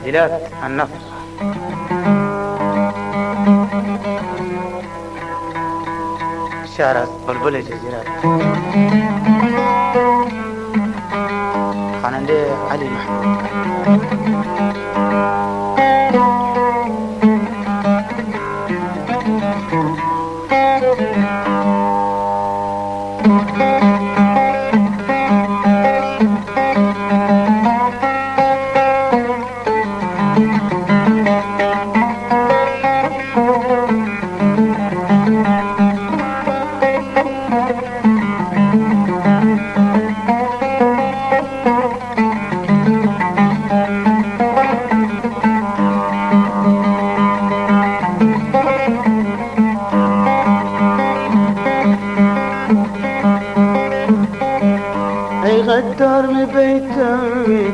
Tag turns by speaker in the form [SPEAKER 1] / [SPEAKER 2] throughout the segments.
[SPEAKER 1] تسجيلات النصر. شارع بلبل الجزيرات. خاننده علي محمود.
[SPEAKER 2] غدار مبيتمي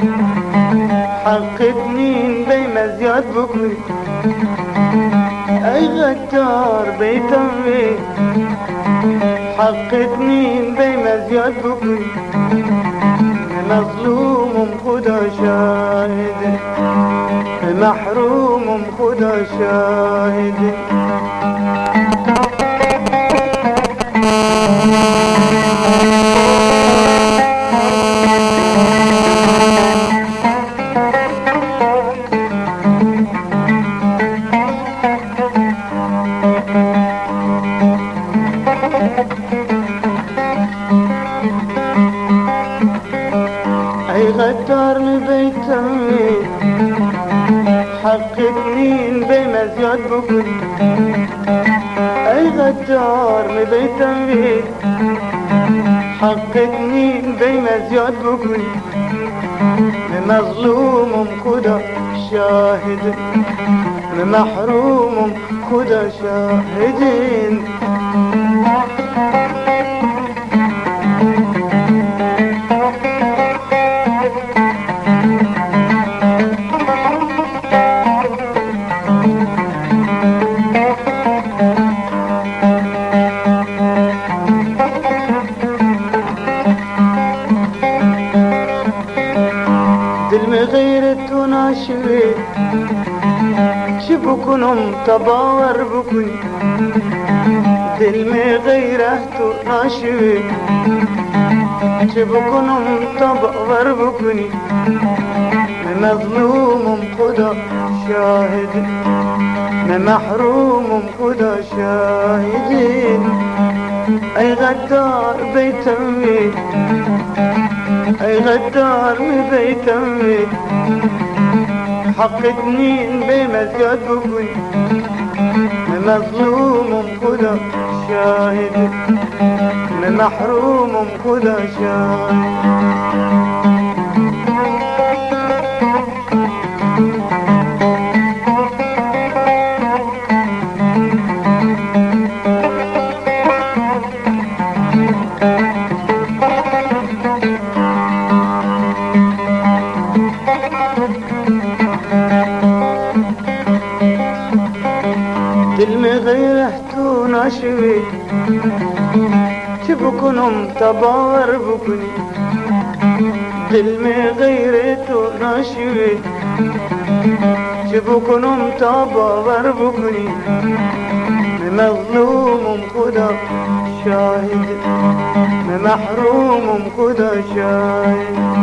[SPEAKER 2] حقتني بما زياد بكري. اي غدار بيتمي حقتني بما زياد بكري. مظلوم خدا شاهد محروم خدا شاهد. اي غدار مبيتمي حقتني بما زياد بكري. اي غدار مبيتمي حقتني بما زياد بكري. مظلوم خدا شاهد محروم خدا شاهدين. دل غيرت وناشوي شبكنهم تباور بكني. دل غيرت وناشوي شبكنهم تباور بكني. مظلوم خدا شاهد محروم خدا شاهدين. اي غدار بيتمي اي غدار بيتمي حقتني بما زياد بكني. مظلوم خدا شاهد محروم خدا شاهد. دل غيرت وناشوي شبكنهم تباور بكني. دل غيرت وناشوي شبكنهم تباور بكني. مظلوم خدا شاهد محروم خدا شاهد.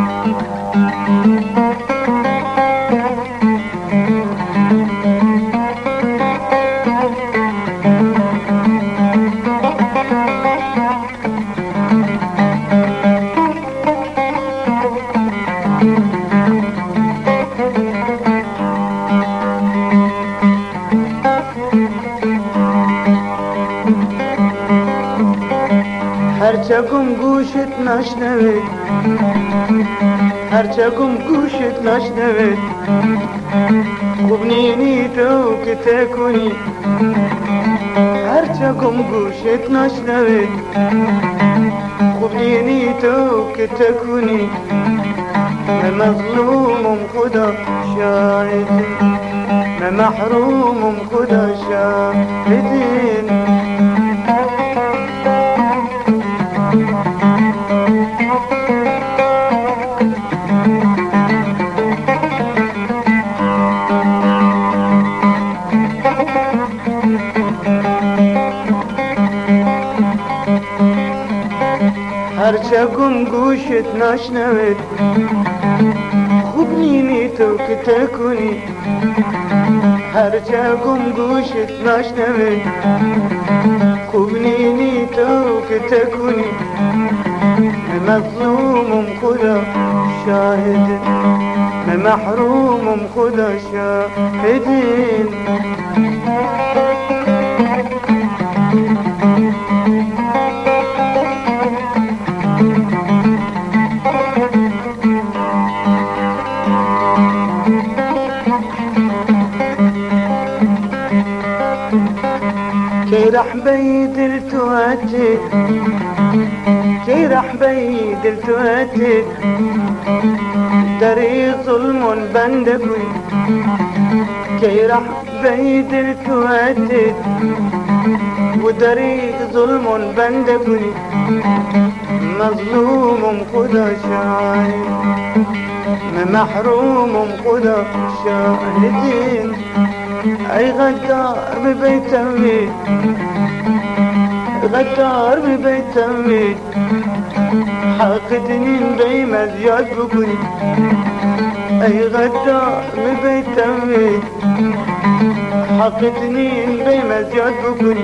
[SPEAKER 2] هرچکم گوشت نشنوید هرچکم گوشت نشنوید. خوب نینی تو که تکنی هرچکم گوشت نشنوید. خوب نینی تو که تکنی. مظلوم خدا شاهد محروم خدا شاهدين. هرچه گم گوشت نشنوید خوب نینی تو که تکونی هرچه گم گوشت نشنوید خوب نینی تو که تکونی مظلوم خدا شاهد محروم خدا شاهدين كي راح بيدل تواتد كي راح بيدل تواتد دري ظلم بندقوي كي راح بيدل تواتد ودري ظلم بندقوي مظلوم خدا شاهد محروم خدا شاهدين اي غدار ببيت امي غدار ببيت امي حاقدني بي مزياد بقولي اي غدار ببيت امي حاقدني بي مزياد بقولي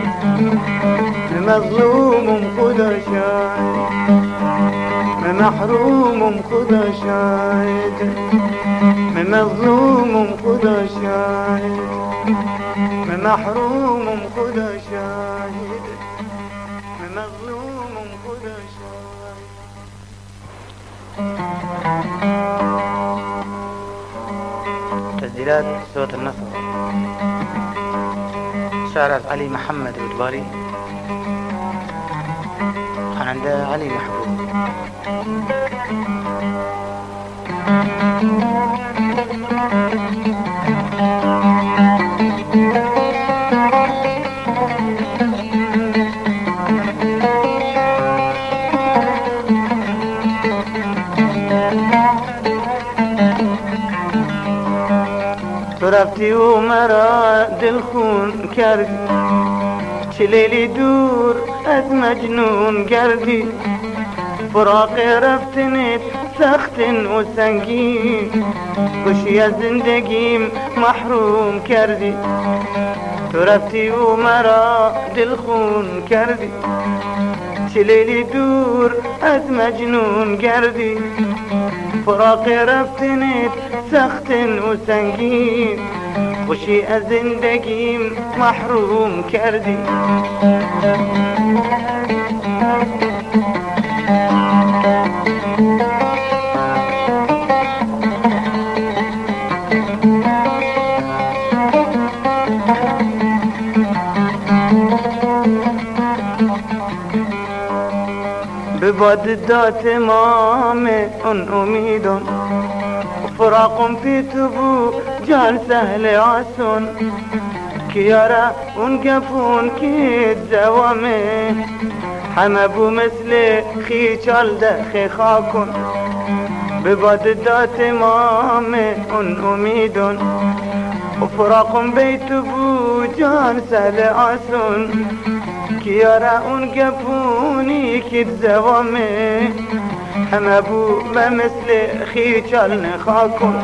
[SPEAKER 2] مظلوم خدا شاهد محروم خدا شاهد مظلوم خدا شاهد محروم خدا شاهد مظلوم خدا شاهد.
[SPEAKER 1] تسجيلات صوت النصر، شعر علي محمد ودباري، كان عنده علي محبوب.
[SPEAKER 2] رفتي ومرا دلخون كردي شليلي دور از مجنون كردي فراقي رفتني سخت وسنگين گوشی از زندگیم محروم کردی تو رفتی و مرا دلخون کردی چه لیلی دور از مجنون گردی فراق رفتنت سخت و سنگین خوشی از زندگیم محروم کردی به باد داد امام اون امیدون فراقم پی تو بو جان سهل آسون کیارا اون گفون که زوامه همه بو مثل خیچال دخی خاکن به باد داد امام اون امیدون فراقم بی تو بو جان سهل آسون کیارا اون گفونی که زوامه همه بو به مثل خیچال نخاکن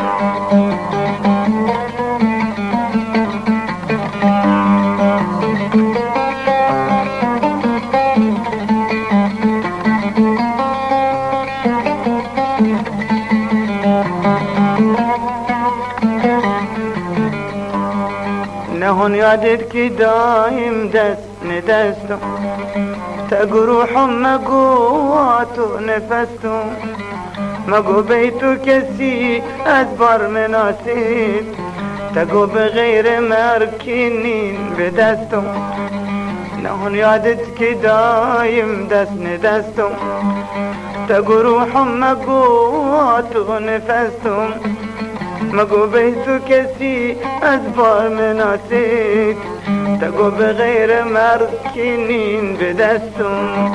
[SPEAKER 2] نهون یادت که دایم دست ندستم تقو روحم مقواتو نفستم مقو بیتو کسی از بار مناسب تقو بغیر مرکنین بدستم نهون یادت که دایم دست ندستم تقو روحم مقواتو نفستم مگو بیتو کسی از بار مناسب تگو بغیر مرکنین بدستم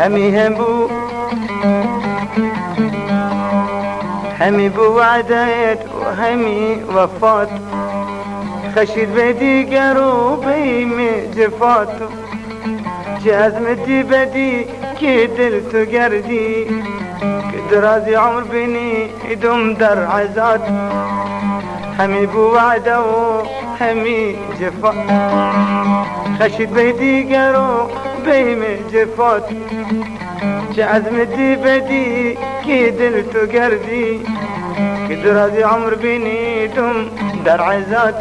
[SPEAKER 2] همي بوعدت وهمي وفات خشيت بدي قروبي مجفات جازمتي بدي كدلت قردي كدرازي عمر بني دم در عزات همي بوعده وهمي جفات خشيت بدي قروبي مجفات عزمتي بدي كدلت قردي كدرازي عمر بني دم در عزات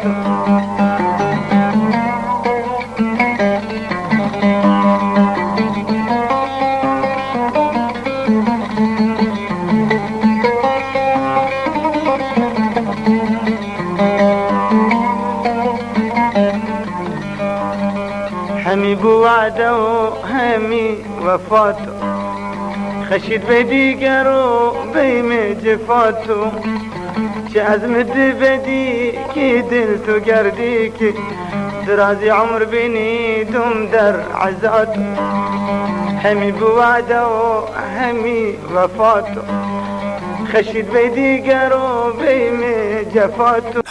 [SPEAKER 2] همي بوعده وهمي وفاته خشيت بدي قروبي مجفاتو عزمت بدي كدلت قرديك درازي عمر بني دم در عزاتو همي بوعده وهمي وفاتو خشيت بدي قروبي مجفاتو